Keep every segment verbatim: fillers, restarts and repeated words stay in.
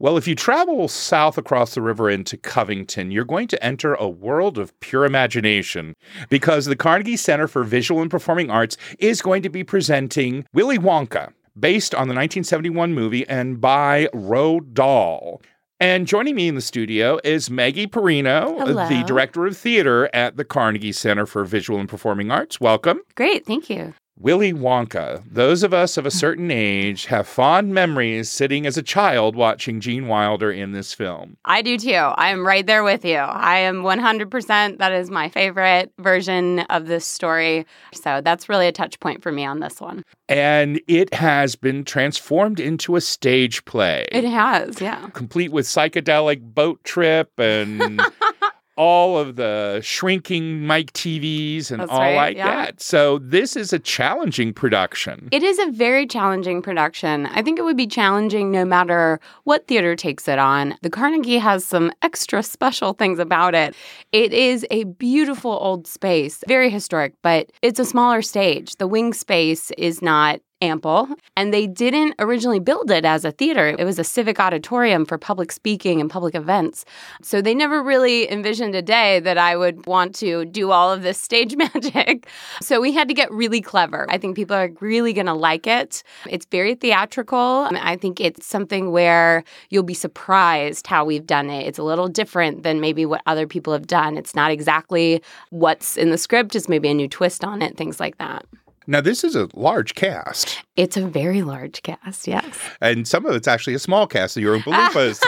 Well, if you travel south across the river into Covington, you're going to enter a world of pure imagination because the Carnegie Center for Visual and Performing Arts is going to be presenting Willy Wonka, based on the nineteen seventy-one movie and by Roald Dahl. And joining me in the studio is Maggie Perino, Hello. the director of theater at the Carnegie Center for Visual and Performing Arts. Welcome. Great, thank you. Willy Wonka. Those of us of a certain age have fond memories sitting as a child watching Gene Wilder in this film. I do too. I am right there with you. I am one hundred percent. That is my favorite version of this story. So that's really a touch point for me on this one. And it has been transformed into a stage play. It has, yeah. Complete with psychedelic boat trip and all of the shrinking mic T Vs and That's all right, like yeah. that. So this is a challenging production. It is a very challenging production. I think it would be challenging no matter what theater takes it on. The Carnegie has some extra special things about it. It is a beautiful old space, very historic, but it's a smaller stage. The wing space is not ample, and they didn't originally build it as a theater. It was a civic auditorium for public speaking and public events. So they never really envisioned a day that I would want to do all of this stage magic. So we had to get really clever. I think people are really going to like it. It's very theatrical. I think it's something where you'll be surprised how we've done it. It's a little different than maybe what other people have done. It's not exactly what's in the script, it's maybe a new twist on it, things like that. Now, this is a large cast. It's a very large cast, yes. And some of it's actually a small cast of your Oompa Loompas.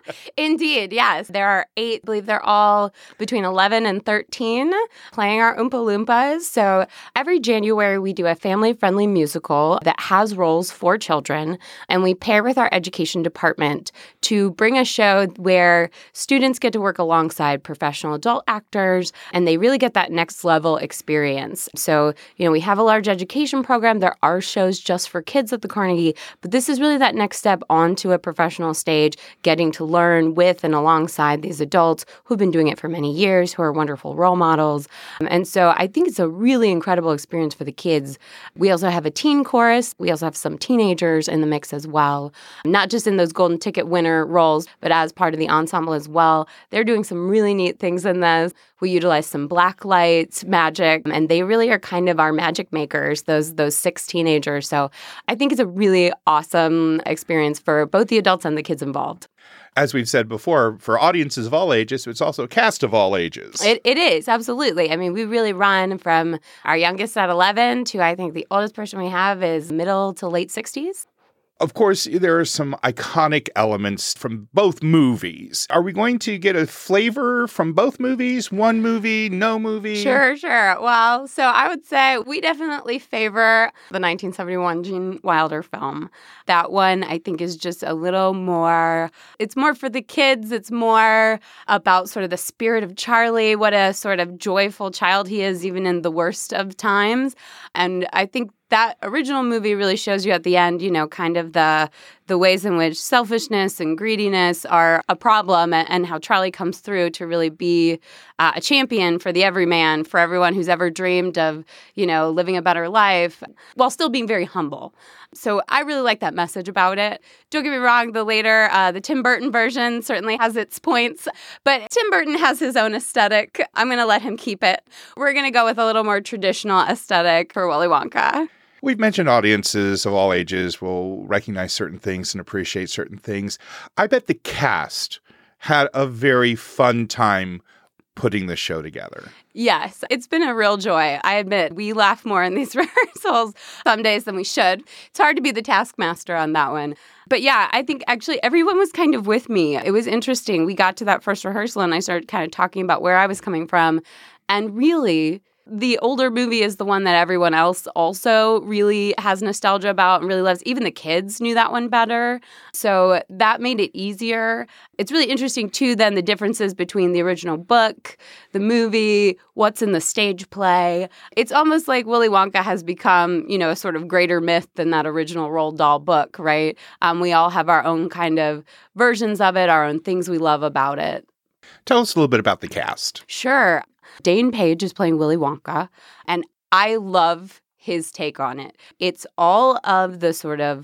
Indeed, yes. There are eight, I believe they're all between eleven and thirteen playing our Oompa Loompas. So every January we do a family-friendly musical that has roles for children, and we pair with our education department to bring a show where students get to work alongside professional adult actors, and they really get that next level experience. So, you know, we have a large education program. There are shows just for kids at the Carnegie, but this is really that next step onto a professional stage, getting to learn with and alongside these adults who've been doing it for many years, who are wonderful role models. And so I think it's a really incredible experience for the kids. We also have a teen chorus. We also have some teenagers in the mix as well, not just in those golden ticket winner roles, but as part of the ensemble as well. They're doing some really neat things in this. We utilize some black lights, magic, and they really are kind of our magic makers, those those six teenagers. So I think it's a really awesome experience for both the adults and the kids involved. As we've said before, for audiences of all ages, it's also a cast of all ages. It, it is, absolutely. I mean, we really run from our youngest at eleven to I think the oldest person we have is middle to late sixties. Of course, there are some iconic elements from both movies. Are we going to get a flavor from both movies? One movie, no movie? Sure, sure. Well, so I would say we definitely favor the nineteen seventy-one Gene Wilder film. That one, I think, is just a little more, it's more for the kids. It's more about sort of the spirit of Charlie, what a sort of joyful child he is, even in the worst of times. And I think that original movie really shows you at the end, you know, kind of the the ways in which selfishness and greediness are a problem, and, and how Charlie comes through to really be uh, a champion for the everyman, for everyone who's ever dreamed of, you know, living a better life while still being very humble. So I really like that message about it. Don't get me wrong, the later, uh, the Tim Burton version certainly has its points, but Tim Burton has his own aesthetic. I'm going to let him keep it. We're going to go with a little more traditional aesthetic for Willy Wonka. We've mentioned audiences of all ages will recognize certain things and appreciate certain things. I bet the cast had a very fun time putting the show together. Yes, it's been a real joy. I admit, we laugh more in these rehearsals some days than we should. It's hard to be the taskmaster on that one. But yeah, I think actually everyone was kind of with me. It was interesting. We got to that first rehearsal and I started kind of talking about where I was coming from. And really, the older movie is the one that everyone else also really has nostalgia about and really loves. Even the kids knew that one better. So that made it easier. It's really interesting, too, then the differences between the original book, the movie, what's in the stage play. It's almost like Willy Wonka has become, you know, a sort of greater myth than that original Roald Dahl book, right? Um, we all have our own kind of versions of it, our own things we love about it. Tell us a little bit about the cast. Sure. Dane Page is playing Willy Wonka, and I love his take on it. It's all of the sort of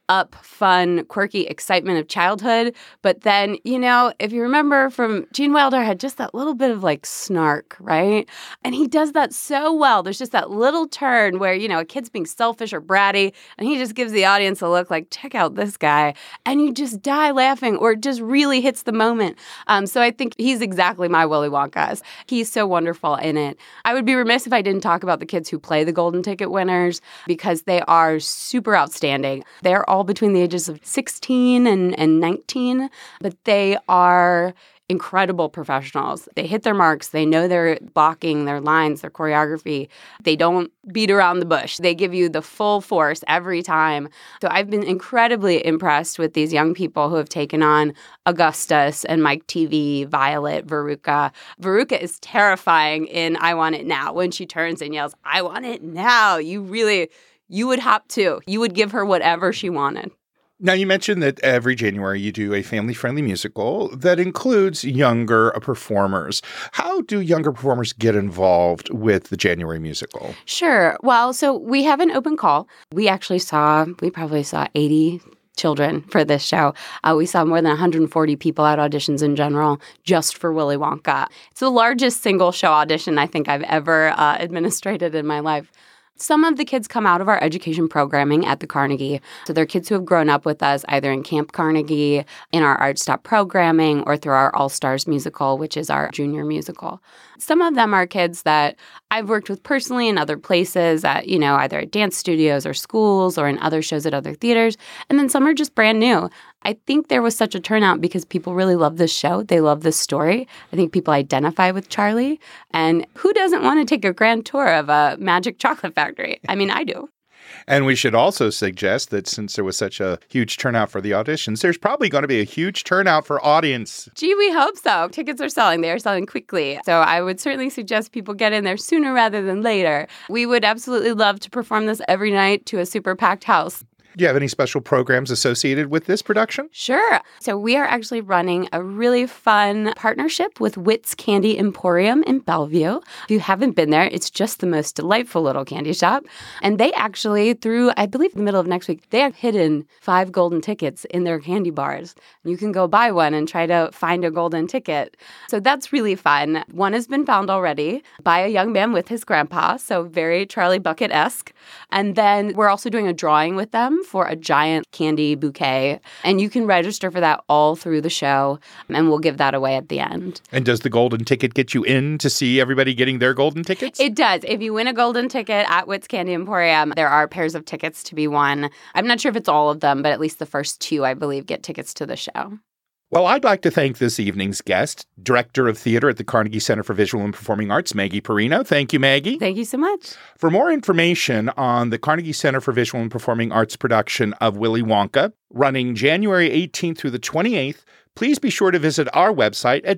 up, fun, quirky excitement of childhood. But then, you know, if you remember from Gene Wilder had just that little bit of like snark, right? And he does that so well. There's just that little turn where, you know, a kid's being selfish or bratty, and he just gives the audience a look like, check out this guy. And you just die laughing, or it just really hits the moment. Um, so I think he's exactly my Willy Wonka. He's so wonderful in it. I would be remiss if I didn't talk about the kids who play the Golden Ticket winners, because they are super outstanding. They're all between the ages of sixteen and, and nineteen, but they are incredible professionals. They hit their marks. They know their blocking, their lines, their choreography. They don't beat around the bush. They give you the full force every time. So I've been incredibly impressed with these young people who have taken on Augustus and Mike T V, Violet, Veruca. Veruca is terrifying in I Want It Now. When she turns and yells, I want it now, you really, you would hop too. You would give her whatever she wanted. Now, you mentioned that every January you do a family-friendly musical that includes younger performers. How do younger performers get involved with the January musical? Sure. Well, so we have an open call. We actually saw, we probably saw eighty children for this show. Uh, we saw more than one hundred forty people at auditions in general just for Willy Wonka. It's the largest single show audition I think I've ever uh, administrated in my life. Some of the kids come out of our education programming at the Carnegie. So they're kids who have grown up with us either in Camp Carnegie, in our Art Stop programming, or through our All Stars musical, which is our junior musical. Some of them are kids that I've worked with personally in other places at, you know, either at dance studios or schools or in other shows at other theaters. And then some are just brand new. I think there was such a turnout because people really love this show. They love this story. I think people identify with Charlie. And who doesn't want to take a grand tour of a magic chocolate factory? I mean, I do. And we should also suggest that since there was such a huge turnout for the auditions, there's probably going to be a huge turnout for audience. Gee, we hope so. Tickets are selling. They are selling quickly. So I would certainly suggest people get in there sooner rather than later. We would absolutely love to perform this every night to a super packed house. Do you have any special programs associated with this production? Sure. So we are actually running a really fun partnership with Witt's Candy Emporium in Bellevue. If you haven't been there, it's just the most delightful little candy shop. And they actually, through, I believe, the middle of next week, they have hidden five golden tickets in their candy bars. You can go buy one and try to find a golden ticket. So that's really fun. One has been found already by a young man with his grandpa, so very Charlie Bucket-esque. And then we're also doing a drawing with them for a giant candy bouquet. And you can register for that all through the show, and we'll give that away at the end. And does the golden ticket get you in to see everybody getting their golden tickets? It does. If you win a golden ticket at Witt's Candy Emporium, there are pairs of tickets to be won. I'm not sure if it's all of them, but at least the first two, I believe, get tickets to the show. Well, I'd like to thank this evening's guest, Director of Theater at the Carnegie Center for Visual and Performing Arts, Maggie Perino. Thank you, Maggie. Thank you so much. For more information on the Carnegie Center for Visual and Performing Arts production of Willy Wonka, running January eighteenth through the twenty-eighth, please be sure to visit our website at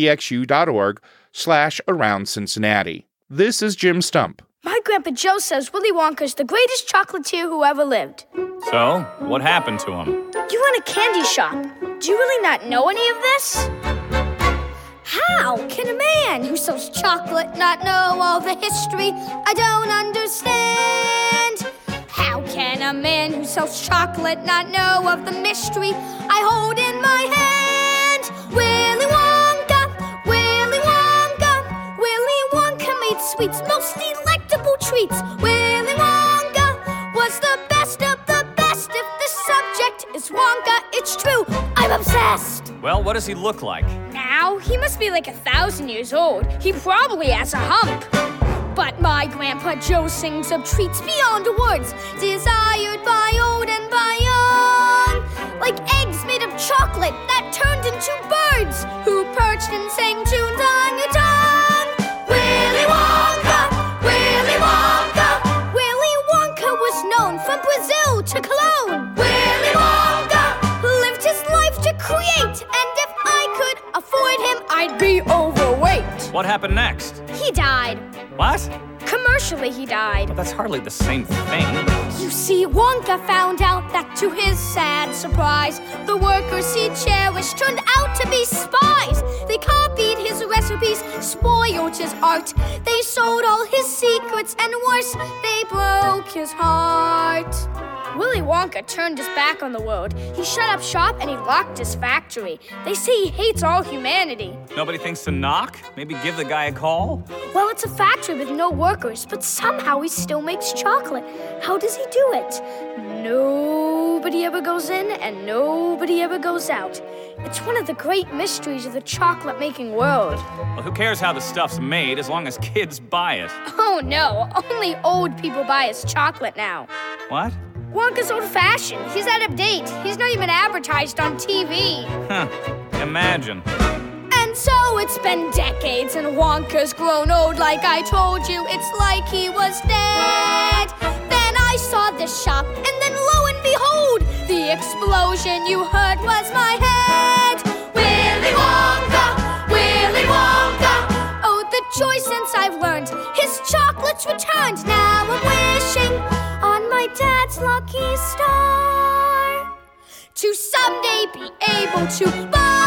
wvxu.org slash around Cincinnati. This is Jim Stump. My Grandpa Joe says Willy Wonka's the greatest chocolatier who ever lived. So, what happened to him? You run a candy shop. Do you really not know any of this? How can a man who sells chocolate not know all the history? I don't understand. How can a man who sells chocolate not know of the mystery I hold in my hand? Willy Wonka, Willy Wonka, Willy Wonka made sweets, most delectable treats. Willy Wonka was the best of the best. If the subject is Wonka, it's true, I'm obsessed. Well, what does he look like? Now, he must be like a thousand years old. He probably has a hump. But my Grandpa Joe sings of treats beyond words, desired by old and by young. Like eggs made of chocolate that turned into birds, who perched and sang tunes on your tongue. Willy Wonka, Willy Wonka. Willy Wonka was known from Brazil to Cologne. Willy Wonka lived his life to create, and if I could afford him, I'd be overweight. What happened next? He died. What? Commercial commercially he died. But that's hardly the same thing. You see, Wonka found out that to his sad surprise, the workers he cherished turned out to be spies. They copied his recipes, spoiled his art. They sold all his secrets, and worse, they broke his heart. Willy Wonka turned his back on the world. He shut up shop and he locked his factory. They say he hates all humanity. Nobody thinks to knock? Maybe give the guy a call? Well, it's a factory with no workers, but somehow he still makes chocolate. How does he do it? Nobody ever goes in and nobody ever goes out. It's one of the great mysteries of the chocolate-making world. Well, who cares how the stuff's made as long as kids buy it? Oh, no. Only old people buy his chocolate now. What? Wonka's old-fashioned. He's out of date. He's not even advertised on T V. Huh. Imagine. And so it's been decades, and Wonka's grown old like I told you. It's like he was dead. Then I saw this shop, and then lo and behold, the explosion you heard was my head. Willy Wonka, Willy Wonka. Oh, the joy since I've learned his chocolate's returned. Now I'm wishing on my dad's lucky star to someday be able to buy